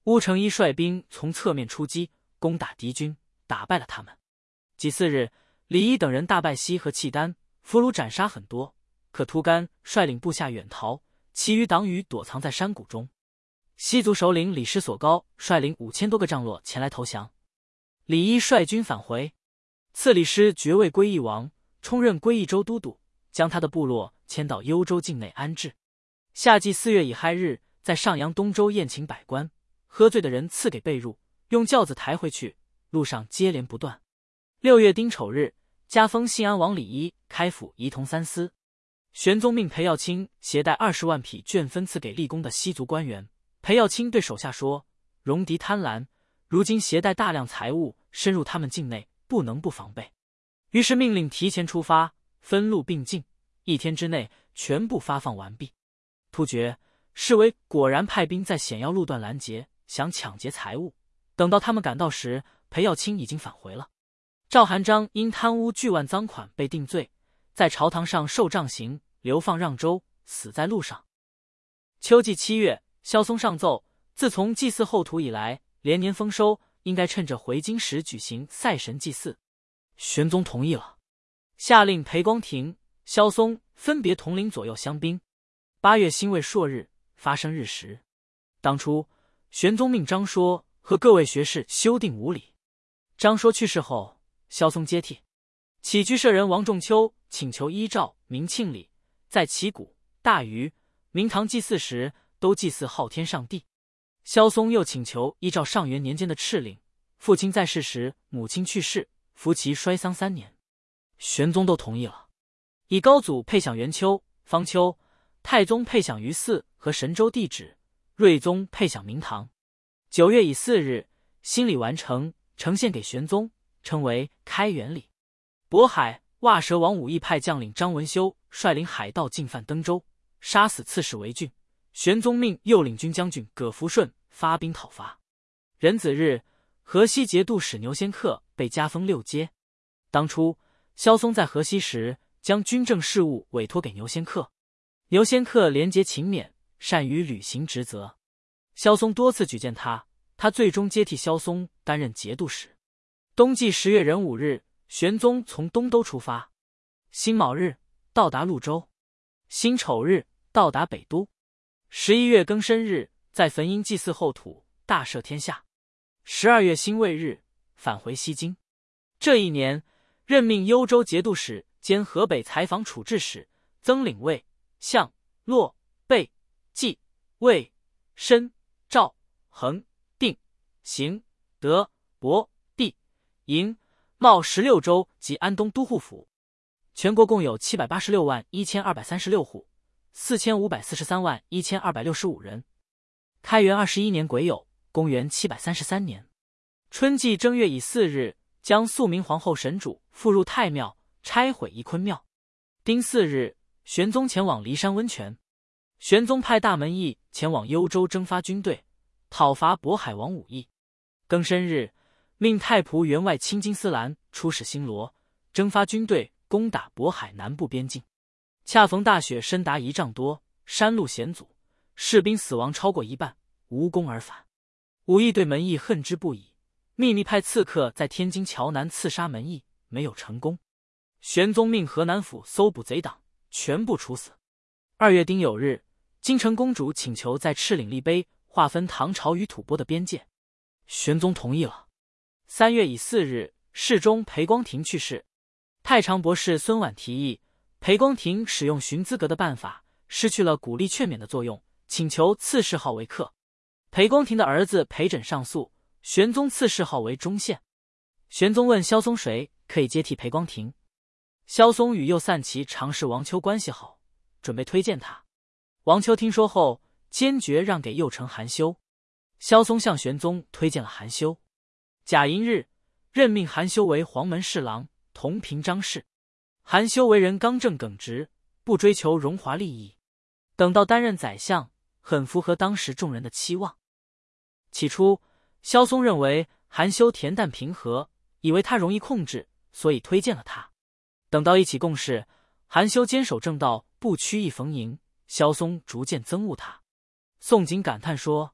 乌承一率兵从侧面出击，攻打敌军，打败了他们。己巳日，李一等人大败西和契丹，俘虏斩杀很多。可突干率领部下远逃，其余党羽躲藏在山谷中。西族首领李师所高率领五千多个帐落前来投降，李一率军返回，赐李师爵位归义王，充任归义州都督，将他的部落迁到幽州境内安置。夏季四月乙亥日，在上阳东州宴请百官，喝醉的人赐给被褥，用轿子抬回去，路上接连不断。六月丁丑日，加封信安王李一开府仪同三司。玄宗命裴耀卿携带二十万匹绢分赐给立功的西族官员。裴耀卿对手下说：“戎狄贪婪，如今携带大量财物深入他们境内，不能不防备。”于是命令提前出发，分路并进，一天之内全部发放完毕。突厥侍卫果然派兵在险要路段拦截，想抢劫财物。等到他们赶到时，裴耀卿已经返回了。赵含章因贪污巨万赃款被定罪，在朝堂上受杖刑，流放让州，死在路上。秋季七月，萧嵩上奏，自从祭祀后土以来，连年丰收，应该趁着回京时举行赛神祭祀。玄宗同意了，下令裴光庭、萧嵩分别统领左右乡兵。八月辛未朔日，发生日食。当初玄宗命张说和各位学士修订五礼。张说去世后，萧嵩接替。起居舍人王仲秋请求依照明庆礼，在旗鼓、大禹、明堂祭祀时都祭祀昊天上帝。萧嵩又请求依照上元年间的敕令，父亲在世时母亲去世，扶其衰丧三年。玄宗都同意了，以高祖配享元丘、方丘，太宗配享于祀和神州地址，睿宗配享明堂。九月乙巳日，新礼完成，呈献给玄宗，称为开元礼。渤海袜蛇王武义派将领张文修率领海盗进犯登州，杀死刺史韦俊。玄宗命右领军将军葛福顺发兵讨伐。壬子日，河西节度使牛仙客被加封六阶。当初萧嵩在河西时，将军政事务委托给牛仙客。牛仙客廉洁勤勉，善于履行职责。萧嵩多次举荐他，他最终接替萧嵩担任节度使。冬季十月壬午日，玄宗从东都出发。辛卯日，到达潞州。辛丑日，到达北都。十一月庚申日，在汾阴祭祀后土，大赦天下。十二月辛未日，返回西京。这一年，任命幽州节度使兼河北采访处置使，增领尉、相、洛、备、纪、魏、申、赵、恒、定、邢、德、博、地、营、茂十六州及安东都护府。全国共有七百八十六万一千二百三十六户，四千五百四十三万一千二百六十五人。开元二十一年癸酉，公元七百三十三年春季正月乙巳日，将肃明皇后神主复入太庙，拆毁仪坤庙。丁巳日，玄宗前往骊山温泉。玄宗派大门驿前往幽州征发军队，讨伐渤海王武义。庚申日，命太仆员外青金丝兰出使新罗，征发军队攻打渤海南部边境。恰逢大雪深达一丈多，山路险阻，士兵死亡超过一半，无功而返。武义对门驿恨之不已，秘密派刺客在天津桥南刺杀门驿，没有成功。玄宗命河南府搜捕贼党，全部处死。二月丁酉日，京城公主请求在敕领立碑，划分唐朝与吐蕃的边界。玄宗同意了。三月乙巳日，世宗裴光庭去世。太常博士孙琬提议，裴光庭使用寻资格的办法，失去了鼓励劝勉的作用，请求赐谥号为克。裴光庭的儿子裴枕上诉，玄宗赐谥号为忠宪。玄宗问萧嵩谁可以接替裴光庭。萧嵩与右散骑常侍王丘关系好，准备推荐他。王丘听说后，坚决让给右丞韩修。萧嵩向玄宗推荐了韩修。甲寅日，任命韩修为黄门侍郎，同平章事。韩修为人刚正耿直，不追求荣华利益。等到担任宰相，很符合当时众人的期望。起初，萧嵩认为韩修恬淡平和，以为他容易控制，所以推荐了他。等到一起共事，韩修坚守正道，不曲意逢迎，萧嵩逐渐憎恶他。宋璟感叹说：“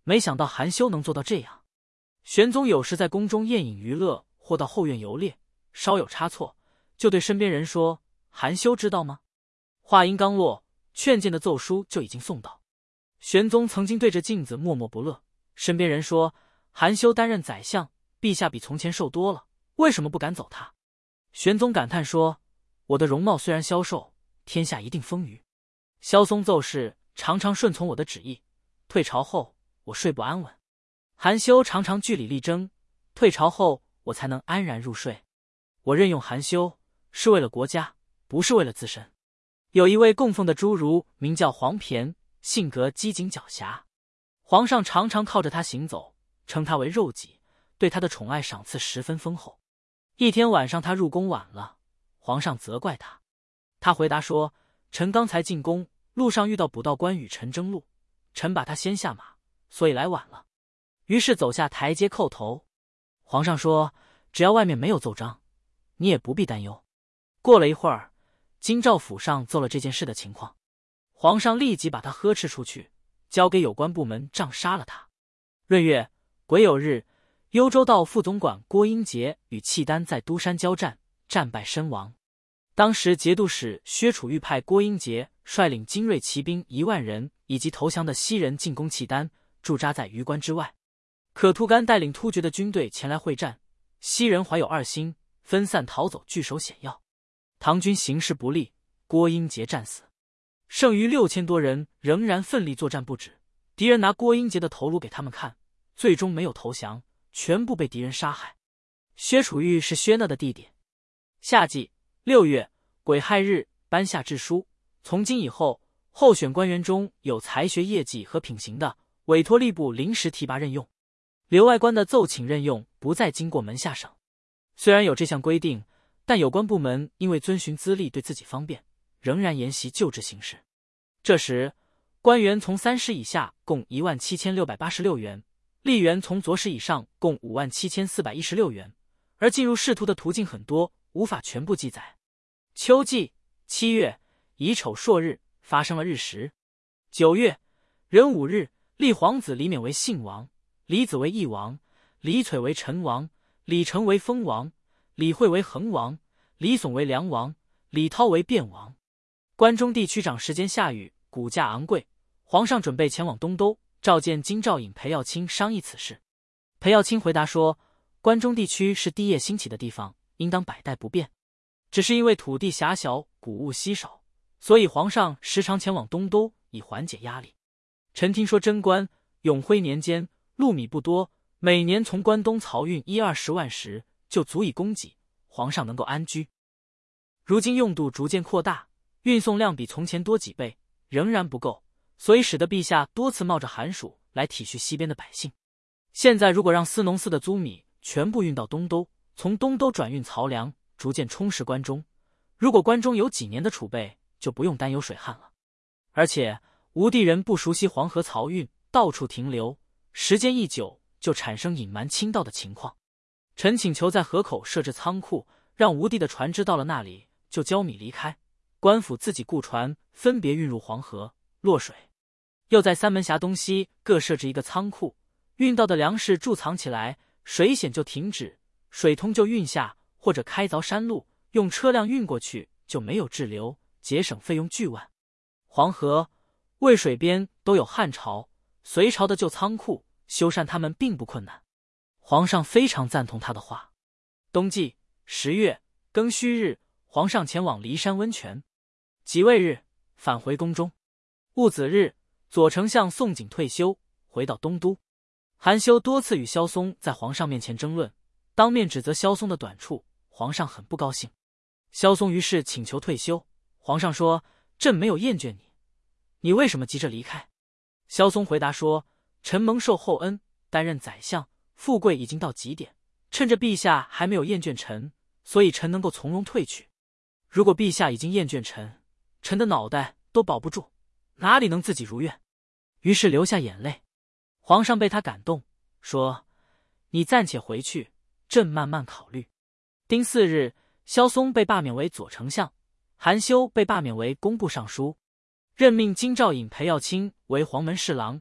没想到韩休能做到这样。玄宗有时在宫中宴饮娱乐，或到后院游猎，稍有差错，就对身边人说：“韩休知道吗？”话音刚落，劝谏的奏书就已经送到。玄宗曾经对着镜子默默不乐，身边人说：“韩休担任宰相，陛下比从前瘦多了，为什么不赶走他？”玄宗感叹说：“我的容貌虽然消瘦，天下一定丰腴。萧嵩奏事常常顺从我的旨意，退朝后我睡不安稳。韩休常常据理力争，退朝后我才能安然入睡。我任用韩休是为了国家，不是为了自身。”有一位供奉的侏儒名叫黄骈，性格机警狡黠，皇上常常靠着他行走，称他为肉己，对他的宠爱赏赐十分丰厚。一天晚上他入宫晚了，皇上责怪他，他回答说：“臣刚才进宫，路上遇到捕道官与臣争路，臣把他先下马，所以来晚了。”于是走下台阶叩头。皇上说：“只要外面没有奏章，你也不必担忧。”过了一会儿，京兆府上奏了这件事的情况，皇上立即把他呵斥出去，交给有关部门杖杀了他。闰月癸酉日，幽州道副总管郭英杰与契丹在都山交战，战败身亡。当时节度使薛楚玉派郭英杰率领精锐骑兵一万人以及投降的西人进攻契丹，驻扎在榆关之外。可图干带领突厥的军队前来会战，西人怀有二心，分散逃走，据守险要。唐军形势不利，郭英杰战死，剩余六千多人仍然奋力作战不止。敌人拿郭英杰的头颅给他们看，最终没有投降，全部被敌人杀害。薛楚玉是薛讷的弟弟。夏季六月癸亥日，颁下制书，从今以后，候选官员中有才学业绩和品行的，委托吏部临时提拔任用；留外官的奏请任用，不再经过门下省。虽然有这项规定，但有关部门因为遵循资历对自己方便，仍然沿袭旧制行事。这时，官员从三师以下共一万七千六百八十六元，吏员从左史以上共五万七千四百一十六元，而进入仕途的途径很多，无法全部记载。秋季七月乙丑朔日，发生了日食。九月壬午日，立皇子李勉为信王，李子为义王，李璀为陈王，李成为封王，李惠为恒王，李悚为梁王，李涛为卞王。关中地区长时间下雨，谷价昂贵，皇上准备前往东都，召见京兆尹裴耀卿商议此事。裴耀卿回答说：“关中地区是地业兴起的地方，应当百代不变。只是因为土地狭小，谷物稀少，所以皇上时常前往东都，以缓解压力。臣听说贞观、永徽年间禄米不多，每年从关东漕运一二十万石，就足以供给，皇上能够安居。如今用度逐渐扩大，运送量比从前多几倍，仍然不够，所以使得陛下多次冒着寒暑来体恤西边的百姓。现在如果让司农司的租米全部运到东都，从东都转运漕粮，逐渐充实关中，如果关中有几年的储备，就不用担忧水旱了。而且吴地人不熟悉黄河漕运，到处停留，时间一久，就产生隐瞒倾倒的情况。臣请求在河口设置仓库，让吴地的船只到了那里就交米离开，官府自己雇船分别运入黄河洛水。又在三门峡东西各设置一个仓库，运到的粮食贮藏起来，水险就停止，水通就运下，或者开凿山路，用车辆运过去，就没有滞留，节省费用巨万。黄河、渭水边都有汉朝、隋朝的旧仓库，修缮它们并不困难。皇上非常赞同他的话。冬季十月庚戌日，皇上前往骊山温泉。己未日，返回宫中。戊子日，左丞相宋璟退休，回到东都。韩休多次与萧嵩在皇上面前争论，当面指责萧嵩的短处，皇上很不高兴。萧嵩于是请求退休，皇上说：“朕没有厌倦你，你为什么急着离开？”萧嵩回答说：“臣蒙受厚恩，担任宰相，富贵已经到极点，趁着陛下还没有厌倦臣，所以臣能够从容退去。如果陛下已经厌倦臣，臣的脑袋都保不住，哪里能自己如愿？”于是流下眼泪。皇上被他感动，说：“你暂且回去，朕慢慢考虑。”丁巳日，萧嵩被罢免为左丞相，韩休被罢免为工部尚书，任命京兆尹裴耀卿为黄门侍郎，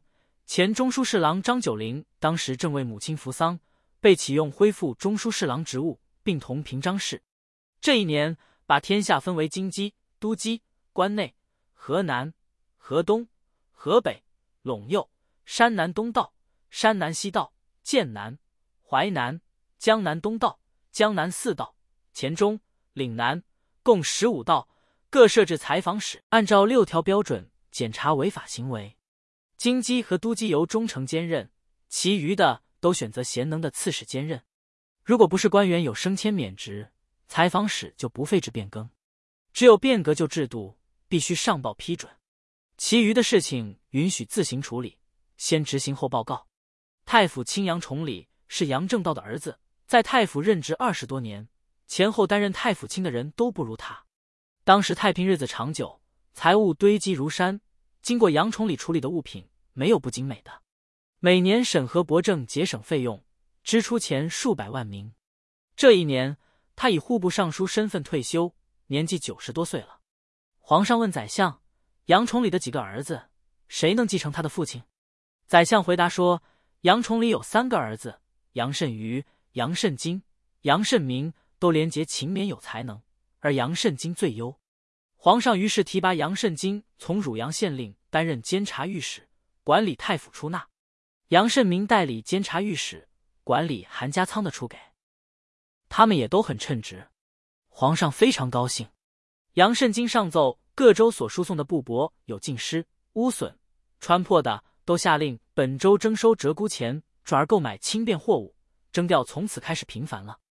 前中书侍郎张九龄当时正为母亲扶丧，被启用恢复中书侍郎职务，并同平章事。这一年，把天下分为京畿、都畿、关内、河南、河东、河北、陇右、山南东道、山南西道、剑南、淮南、江南东道、江南四道、黔中、岭南，共十五道，各设置采访使，按照六条标准检查违法行为。京畿和都畿由中丞兼任，其余的都选择贤能的刺史兼任。如果不是官员有升迁免职，采访使就不废止变更。只有变革旧制度，必须上报批准，其余的事情允许自行处理，先执行后报告。太府卿杨崇礼是杨正道的儿子，在太府任职二十多年，前后担任太府卿的人都不如他。当时太平日子长久，财物堆积如山，经过杨崇礼处理的物品没有不精美的。每年审核驳正节省费用，支出钱数百万名。这一年，他以户部尚书身份退休，年纪九十多岁了。皇上问宰相，杨崇礼的几个儿子，谁能继承他的父亲？宰相回答说，杨崇礼有三个儿子，杨慎瑜、杨慎金、杨慎明都廉洁勤勉有才能，而杨慎金最优。皇上于是提拔杨慎金从汝阳县令担任监察御史，管理太府出纳；杨慎明代理监察御史，管理韩家仓的出给。他们也都很称职，皇上非常高兴。杨慎金上奏，各州所输送的布帛有尽失、污损、穿破的，都下令本州征收折估钱，转而购买轻便货物，征调从此开始频繁了。